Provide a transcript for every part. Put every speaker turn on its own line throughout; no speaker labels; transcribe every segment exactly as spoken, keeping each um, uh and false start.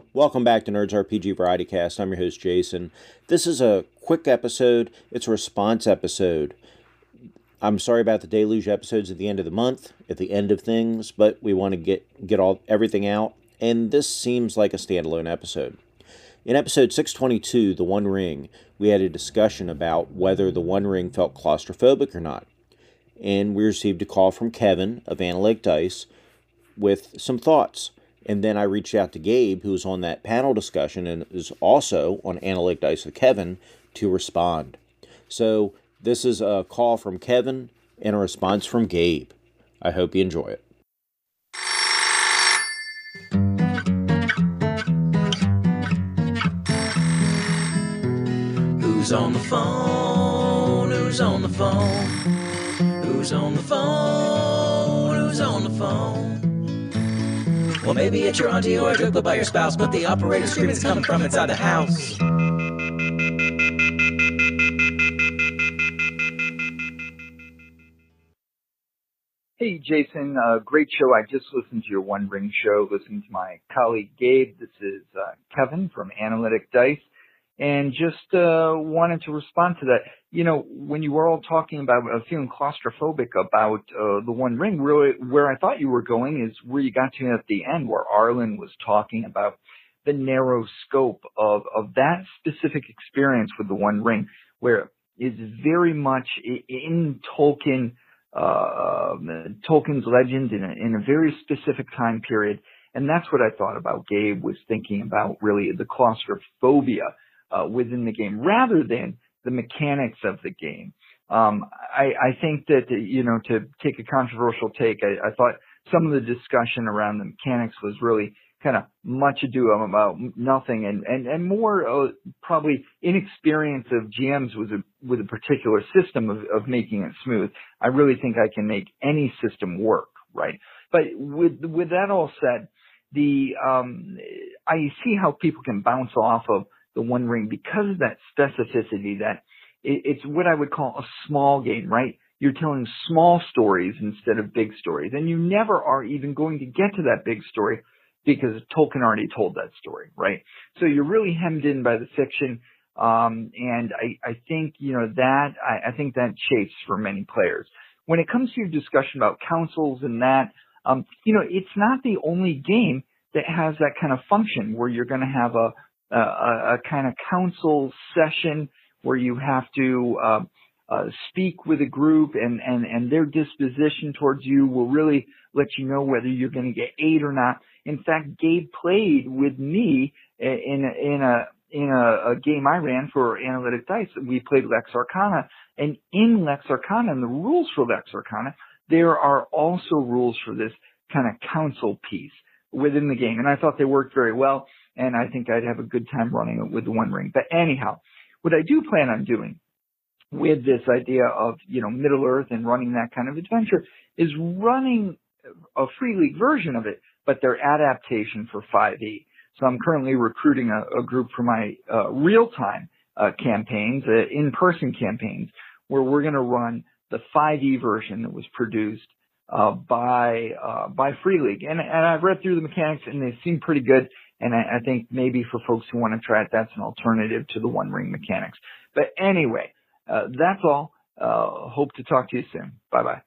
Welcome back to Nerds R P G Variety Cast. I'm your host, Jason. This is a quick episode. It's a response episode. I'm sorry about the deluge episodes at the end of the month, at the end of things, but we want to get get all everything out, and this seems like a standalone episode. In episode six twenty-two, The One Ring, we had a discussion about whether the One Ring felt claustrophobic or not, and we received a call from Kevin of Analytic Dice with some thoughts. And then I reached out to Gabe, who was on that panel discussion and is also on Analytic Dice with Kevin, to respond. So this is a call from Kevin and a response from Gabe. I hope you enjoy it.
Who's on the phone? Who's on the phone? Who's on the phone? Who's on the phone? Well, maybe it's your auntie or a joke by your spouse, but the operator screaming is coming from inside the house.
Hey, Jason, uh, great show. I just listened to your One Ring show, listening to my colleague Gabe. This is uh, Kevin from Analytic Dice, and just uh, wanted to respond to that. You know, when you were all talking about uh, feeling claustrophobic about uh, the One Ring, really where I thought you were going is where you got to at the end, where Arlen was talking about the narrow scope of, of that specific experience with the One Ring, where it's very much in Tolkien, uh, Tolkien's legend in a, in a very specific time period. And that's what I thought about Gabe was thinking about, really, the claustrophobia uh, within the game, rather than the mechanics of the game. Um, I, I think that, you know, to take a controversial take, I, I thought some of the discussion around the mechanics was really kind of much ado about nothing, and, and, and more uh, probably inexperience of G Ms with a, with a particular system of, of making it smooth. I really think I can make any system work, right? But with, with that all said, the, um, I see how people can bounce off of the One Ring because of that specificity, that it, it's what I would call a small game, right? You're telling small stories instead of big stories, and you never are even going to get to that big story because Tolkien already told that story, right? So you're really hemmed in by the fiction, um, and I, I think, you know, that, I, I think that chafes for many players. When it comes to your discussion about councils and that, um, you know, it's not the only game that has that kind of function where you're going to have a Uh, a, a kind of council session where you have to uh, uh, speak with a group, and, and, and their disposition towards you will really let you know whether you're going to get aid or not. In fact, Gabe played with me in a, in a in a, a game I ran for Analytic Dice. We played Lex Arcana, and in Lex Arcana, and the rules for Lex Arcana, there are also rules for this kind of council piece within the game, and I thought they worked very well. And I think I'd have a good time running it with the One Ring. But anyhow, what I do plan on doing with this idea of, you know, Middle Earth and running that kind of adventure is running a Free League version of it, but their adaptation for five E. So I'm currently recruiting a, a group for my uh, real-time uh, campaigns, uh, in-person campaigns, where we're going to run the five E version that was produced uh, by uh, by Free League. And, and I've read through the mechanics, and they seem pretty good. And I, I think maybe for folks who want to try it, that's an alternative to the One Ring mechanics. But anyway, uh, that's all. Uh, hope to talk to you soon. Bye-bye.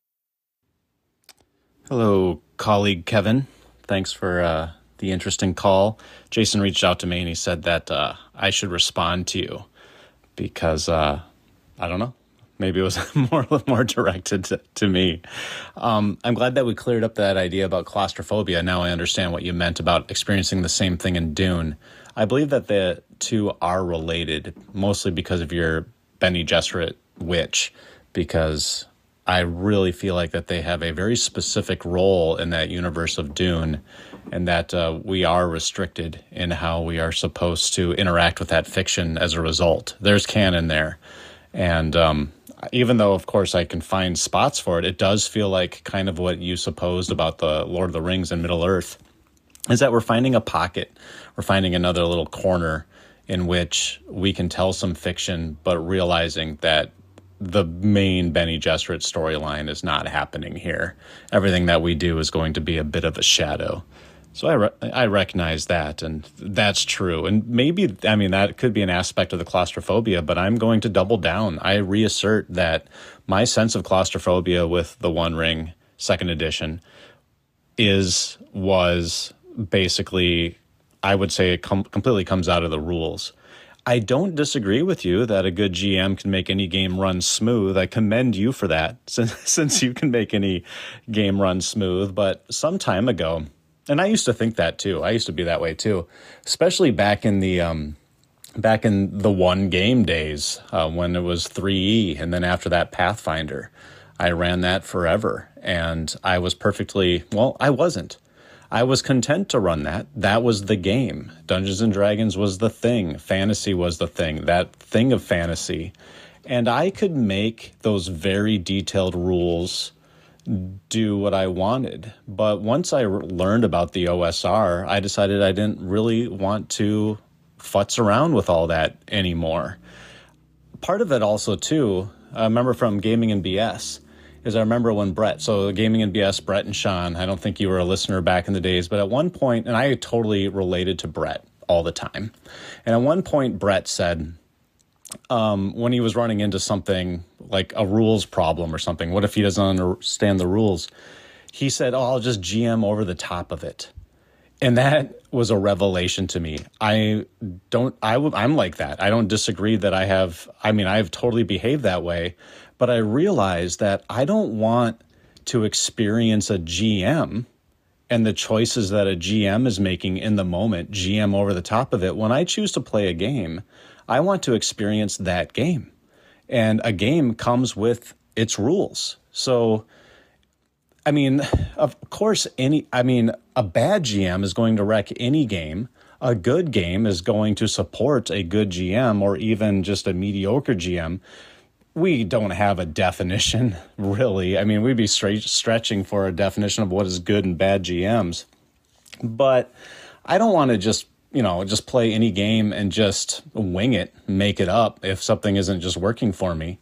Hello, colleague Kevin. Thanks for uh, the interesting call. Jason reached out to me and he said that uh, I should respond to you because, uh, I don't know, maybe it was more more directed to, to me. Um, I'm glad that we cleared up that idea about claustrophobia. Now I understand what you meant about experiencing the same thing in Dune. I believe that the two are related, mostly because of your Bene Gesserit witch, because I really feel like that they have a very specific role in that universe of Dune, and that uh, we are restricted in how we are supposed to interact with that fiction as a result. There's canon there. And um, even though, of course, I can find spots for it, it does feel like kind of what you supposed about the Lord of the Rings and Middle-earth, is that we're finding a pocket. We're finding another little corner in which we can tell some fiction, but realizing that the main Bene Gesserit storyline is not happening here. Everything that we do is going to be a bit of a shadow. So I re- I recognize that, and that's true. And maybe, I mean, that could be an aspect of the claustrophobia, but I'm going to double down. I reassert that my sense of claustrophobia with the One Ring second edition is, was basically, I would say it com- completely comes out of the rules. I don't disagree with you that a good G M can make any game run smooth. I commend you for that, since, since you can make any game run smooth. But some time ago, and I used to think that too. I used to be that way too, especially back in the um, back in the one game days uh, when it was three E, and then after that Pathfinder. I ran that forever, and I was perfectly, well, I wasn't. I was content to run that. That was the game. Dungeons and Dragons was the thing. Fantasy was the thing, that thing of fantasy. And I could make those very detailed rules do what I wanted. But once I re- learned about the O S R, I decided I didn't really want to futz around with all that anymore. Part of it also, too, I remember from Gaming and B S, is I remember when Brett, so Gaming and B S, Brett and Sean, I don't think you were a listener back in the days, but at one point, and I totally related to Brett all the time. And at one point, Brett said, um, when he was running into something like a rules problem or something, what if he doesn't understand the rules? He said, oh, I'll just G M over the top of it. And that was a revelation to me. I don't, I w- I'm like that. I don't disagree that I have, I mean, I've totally behaved that way, but I realized that I don't want to experience a G M and the choices that a G M is making in the moment, G M over the top of it. When I choose to play a game, I want to experience that game. And a game comes with its rules. So, I mean, of course, any, I mean, a bad G M is going to wreck any game. A good game is going to support a good G M or even just a mediocre G M. We don't have a definition, really. I mean, we'd be straight, stretching for a definition of what is good and bad G Ms. But I don't want to just, you know, just play any game and just wing it, make it up if something isn't just working for me.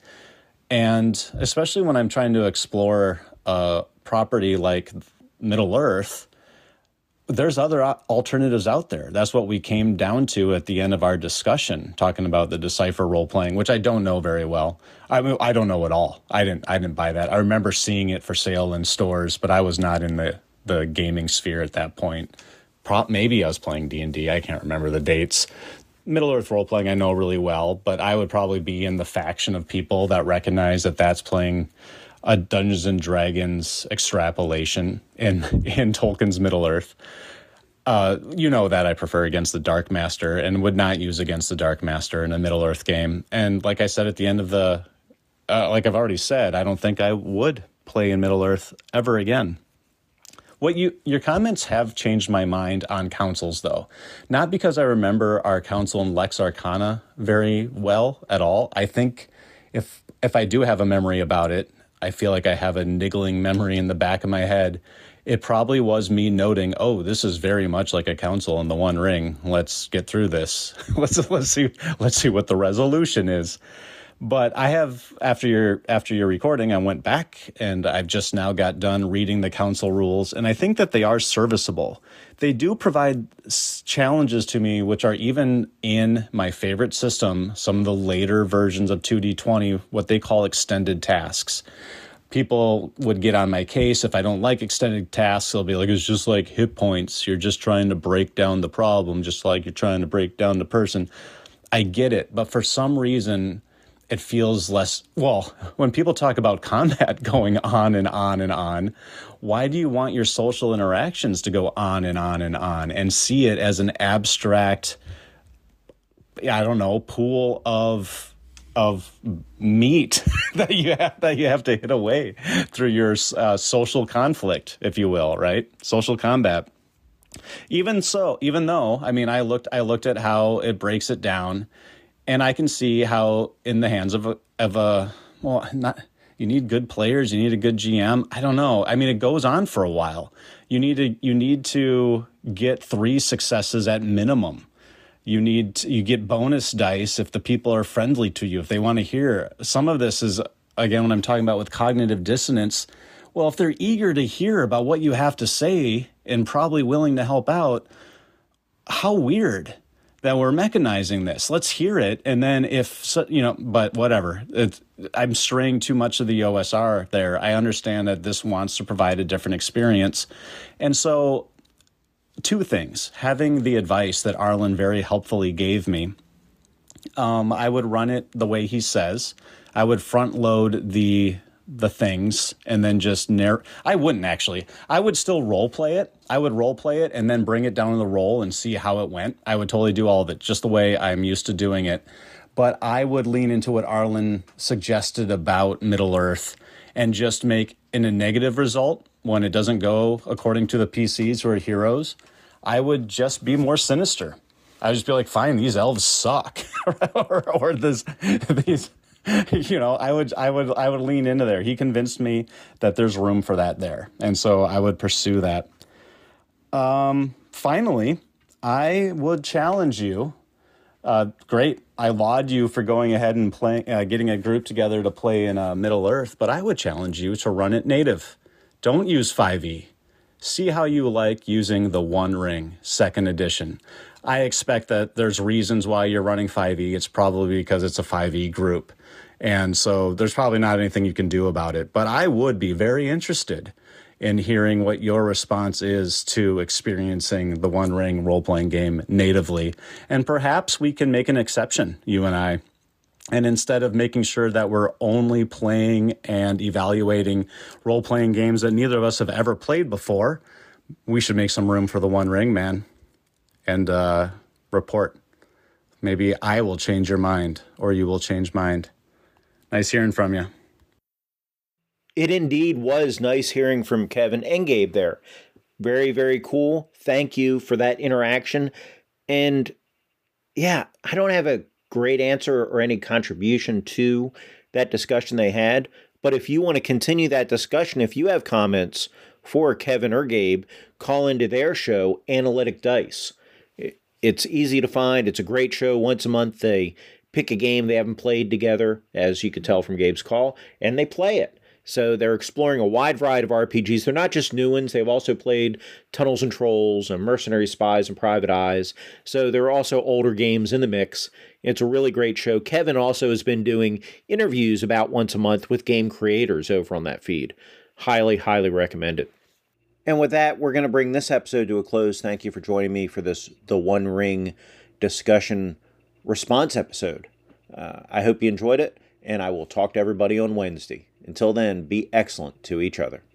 And especially when I'm trying to explore a property like Middle-earth, there's other alternatives out there. That's what we came down to at the end of our discussion, talking about the Decipher role-playing, which I don't know very well. I mean, I don't know at all. I didn't I didn't buy that. I remember seeing it for sale in stores, but I was not in the, the gaming sphere at that point. Pro- maybe I was playing D and D. I can't remember the dates. Middle-earth role-playing I know really well, but I would probably be in the faction of people that recognize that that's playing a Dungeons and Dragons extrapolation in, in Tolkien's Middle-earth. Uh, you know that I prefer Against the Dark Master and would not use Against the Dark Master in a Middle-earth game. And like I said at the end of the, uh, like I've already said, I don't think I would play in Middle-earth ever again. What you your comments have changed my mind on councils, though. Not because I remember our council in Lex Arcana very well at all. I think if if I do have a memory about it, I feel like I have a niggling memory in the back of my head. It probably was me noting, oh, this is very much like a council in the One Ring. Let's get through this. let's let's see let's see what the resolution is. But I have, after your after your recording, I went back and I've just now got done reading the council rules, and I think that they are serviceable. They do provide challenges to me, which are even in my favorite system, some of the later versions of two D twenty, what they call extended tasks. People would get on my case. If I don't like extended tasks, they'll be like, it's just like hit points. You're just trying to break down the problem, just like you're trying to break down the person. I get it, but for some reason, it feels less, well, when people talk about combat going on and on and on, why do you want your social interactions to go on and on and on and see it as an abstract, I don't know, pool of of meat that you have that you have to hit away through your uh, social conflict, if you will, right? Social combat. Even so, even though, I mean, I looked I looked at how it breaks it down. And I can see how in the hands of a, of a, well, not, you need good players, you need a good G M. I don't know. I mean, it goes on for a while. You need to, you need to get three successes at minimum. You need, to, you get bonus dice if the people are friendly to you, if they want to hear. Some of this is, again, when I'm talking about with cognitive dissonance, well, if they're eager to hear about what you have to say, and probably willing to help out. How weird that we're mechanizing this. Let's hear it. And then if, so- you know, but whatever. It, I'm straying too much of the O S R there. I understand that this wants to provide a different experience. And so two things. Having the advice that Arlen very helpfully gave me, um, I would run it the way he says. I would front load the the things and then just narr- I wouldn't actually. I would still role play it. I would role play it and then bring it down to the roll and see how it went. I would totally do all of it just the way I'm used to doing it. But I would lean into what Arlen suggested about Middle Earth and just make in a negative result when it doesn't go according to the P Cs or heroes. I would just be more sinister. I would just be like, fine, these elves suck. or, or this, these you know, I would, I would, I would lean into there. He convinced me that there's room for that there, and so I would pursue that. Um, finally, I would challenge you. Uh, great, I laud you for going ahead and playing, uh, getting a group together to play in uh, Middle Earth. But I would challenge you to run it native. Don't use five E. See how you like using the One Ring Second Edition. I expect that there's reasons why you're running five E. It's probably because it's a five E group. And so there's probably not anything you can do about it. But I would be very interested in hearing what your response is to experiencing the One Ring role-playing game natively. And perhaps we can make an exception, you and I. And instead of making sure that we're only playing and evaluating role-playing games that neither of us have ever played before, we should make some room for the One Ring, man. And uh, report. Maybe I will change your mind, or you will change mine. Nice hearing from you.
It indeed was nice hearing from Kevin and Gabe there. Very, very cool. Thank you for that interaction. And yeah, I don't have a great answer or any contribution to that discussion they had. But if you want to continue that discussion, if you have comments for Kevin or Gabe, call into their show, Analytic Dice. It's easy to find. It's a great show. Once a month, they pick a game they haven't played together, as you could tell from Gabe's call, and they play it. So they're exploring a wide variety of R P Gs. They're not just new ones. They've also played Tunnels and Trolls and Mercenary Spies and Private Eyes. So there are also older games in the mix. It's a really great show. Kevin also has been doing interviews about once a month with game creators over on that feed. Highly, highly recommend it. And with that, we're going to bring this episode to a close. Thank you for joining me for this The One Ring discussion response episode. Uh, I hope you enjoyed it, and I will talk to everybody on Wednesday. Until then, be excellent to each other.